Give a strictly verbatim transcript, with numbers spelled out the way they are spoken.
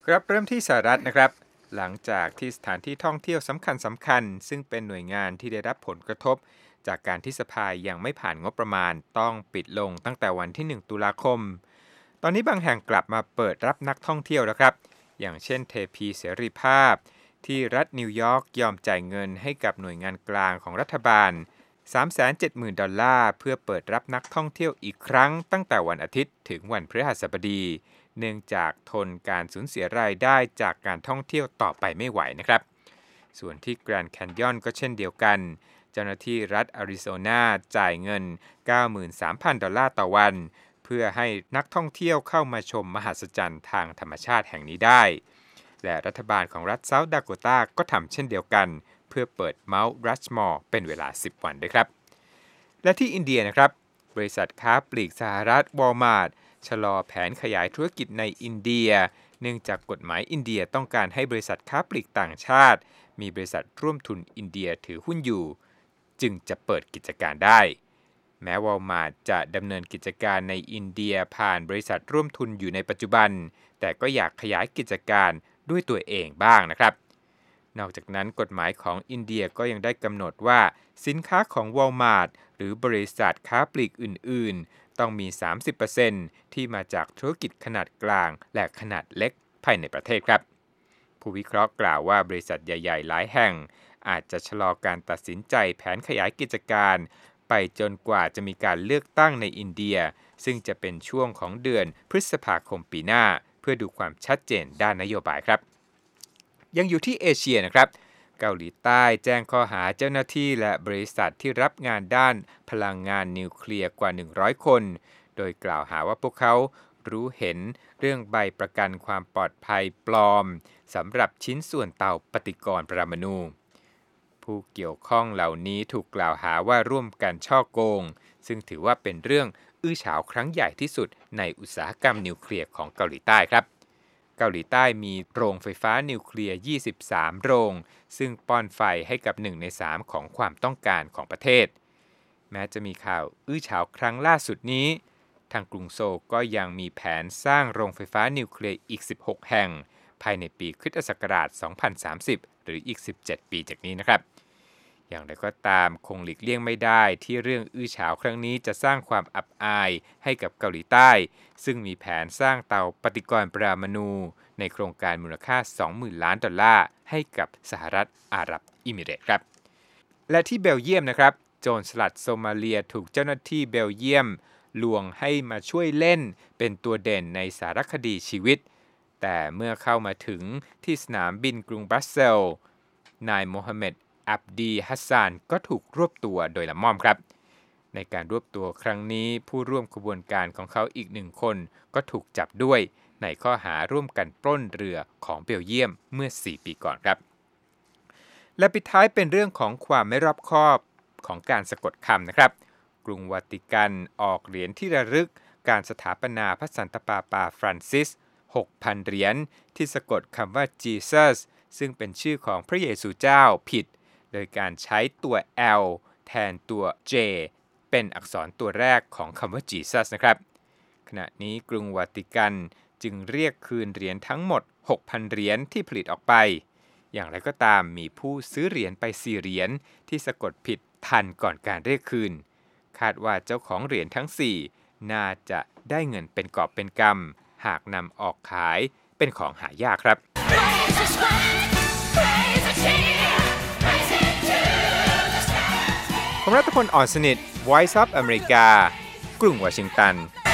ครับเริ่มที่สหรัฐนะครับหลังจากที่สถานที่ท่องเที่ยวสำคัญสำคัญซึ่งเป็นหน่วยงานที่ได้รับผลกระทบจากการที่สภายังไม่ผ่านงบประมาณต้องปิดลงตั้งแต่วันที่หนึ่งตุลาคมตอนนี้บางแห่งกลับมาเปิดรับนักท่องเที่ยวแล้วครับอย่างเช่นเทพีเสรีภาพที่รัฐนิวยอร์กยอมจ่ายเงินให้กับหน่วยงานกลางของรัฐบาล สามแสนเจ็ดหมื่น ดอลลาร์เพื่อเปิดรับนักท่องเที่ยวอีกครั้งตั้งแต่วันอาทิตย์ถึงวันพฤหัสบดีเนื่องจากทนการสูญเสียรายได้จากการท่องเที่ยวต่อไปไม่ไหวนะครับส่วนที่แกรนด์แคนยอนก็เช่นเดียวกันเจ้าหน้าที่รัฐอาริโซนาจ่ายเงิน เก้าหมื่นสามพัน ดอลลาร์ต่อวันเพื่อให้นักท่องเที่ยวเข้ามาชมมหัศจรรย์ทางธรรมชาติแห่งนี้ได้และรัฐบาลของรัฐเซาท์ดาโกตาก็ทำเช่นเดียวกันเพื่อเปิดเมาท์รัชมอร์เป็นเวลาสิบวันด้วยครับและที่อินเดียนะครับบริษัทค้าปลีกสหรัฐวอลมาร์ทชะลอแผนขยายธุรกิจในอินเดียเนื่องจากกฎหมายอินเดียต้องการให้บริษัทค้าปลีกต่างชาติมีบริษัทร่วมทุนอินเดียถือหุ้นอยู่จึงจะเปิดกิจการได้แม้วอลมาร์ทจะดำเนินกิจการในอินเดียผ่านบริษัทร่วมทุนอยู่ในปัจจุบันแต่ก็อยากขยายกิจการด้วยตัวเองบ้างนะครับนอกจากนั้นกฎหมายของอินเดียก็ยังได้กำหนดว่าสินค้าของวอลมาร์ทหรือบริษัทค้าปลีกอื่นๆต้องมี สามสิบเปอร์เซ็นต์ ที่มาจากธุรกิจขนาดกลางและขนาดเล็กภายในประเทศครับผู้วิเคราะห์กล่าวว่าบริษัทใหญ่ๆหลายแห่งอาจจะชะลอการตัดสินใจแผนขยายกิจการไปจนกว่าจะมีการเลือกตั้งในอินเดียซึ่งจะเป็นช่วงของเดือนพฤษภาคมปีหน้าเพื่อดูความชัดเจนด้านนโยบายครับยังอยู่ที่เอเชียนะครับเกาหลีใต้แจ้งข้อหาเจ้าหน้าที่และบริษัทที่รับงานด้านพลังงานนิวเคลียร์กว่าหนึ่งร้อยคนโดยกล่าวหาว่าพวกเขารู้เห็นเรื่องใบประกันความปลอดภัยปลอมสำหรับชิ้นส่วนเตาปฏิกรณ์ปรมาณูผู้เกี่ยวข้องเหล่านี้ถูกกล่าวหาว่าร่วมกันฉ้อโกงซึ่งถือว่าเป็นเรื่องอื้อฉาวครั้งใหญ่ที่สุดในอุตสาหกรรมนิวเคลียร์ของเกาหลีใต้ครับเกาหลีใต้มีโรงไฟฟ้านิวเคลียร์ยี่สิบสามโรงซึ่งป้อนไฟให้กับหนึ่งในสามของความต้องการของประเทศแม้จะมีข่าวอื้อฉาวครั้งล่าสุดนี้ทางกรุงโซลก็ยังมีแผนสร้างโรงไฟฟ้านิวเคลียร์อีกสิบหกแห่งภายในปีคริสตศักราชสองพันสามสิบหรืออีกสิบเจ็ดปีจากนี้นะครับอย่างไรก็ตามคงหลีกเลี่ยงไม่ได้ที่เรื่องอื้อฉาวครั้งนี้จะสร้างความอับอายให้กับเกาหลีใต้ซึ่งมีแผนสร้างเตาปฏิกรณ์ปรมาณูในโครงการมูลค่า สองหมื่น ล้านดอลลาร์ให้กับสหรัฐอาหรับเอมิเรตส์ครับและที่เบลเยียมนะครับโจรสลัดโซมาเลียถูกเจ้าหน้าที่เบลเยียมลวงให้มาช่วยเล่นเป็นตัวเด่นในสารคดีชีวิตแต่เมื่อเข้ามาถึงที่สนามบินกรุงบรัสเซลส์นายโมฮัมเหม็ดอับดีฮัสซานก็ถูกรวบตัวโดยละม่อมครับในการรวบตัวครั้งนี้ผู้ร่วมขบวนการของเขาอีกหนึ่งคนก็ถูกจับด้วยในข้อหาร่วมกันปล้นเรือของเบลเยียมเมื่อสี่ปีก่อนครับและปิดท้ายเป็นเรื่องของความไม่รอบคอบของการสะกดคำนะครับกรุงวาติกันออกเหรียญที่ระลึกการสถาปนาพระสันตะปาปาฟรานซิส หกพัน เหรียญที่สะกดคำว่า Jesus ซึ่งเป็นชื่อของพระเยซูเจ้าผิดโดยการใช้ตัว L แทนตัว J เป็นอักษรตัวแรกของคำว่า Jesus นะครับขณะนี้กรุงวาติกันจึงเรียกคืนเหรียญทั้งหมด หกพัน เหรียญที่ผลิตออกไปอย่างไรก็ตามมีผู้ซื้อเหรียญไปสี่เหรียญที่สะกดผิดทันก่อนการเรียกคืนคาดว่าเจ้าของเหรียญทั้งสี่น่าจะได้เงินเป็นกอบเป็นกำหากนำออกขายเป็นของหายากครับผมรัตพล อ่อนสนิท Voice of America กรุงวอชิงตัน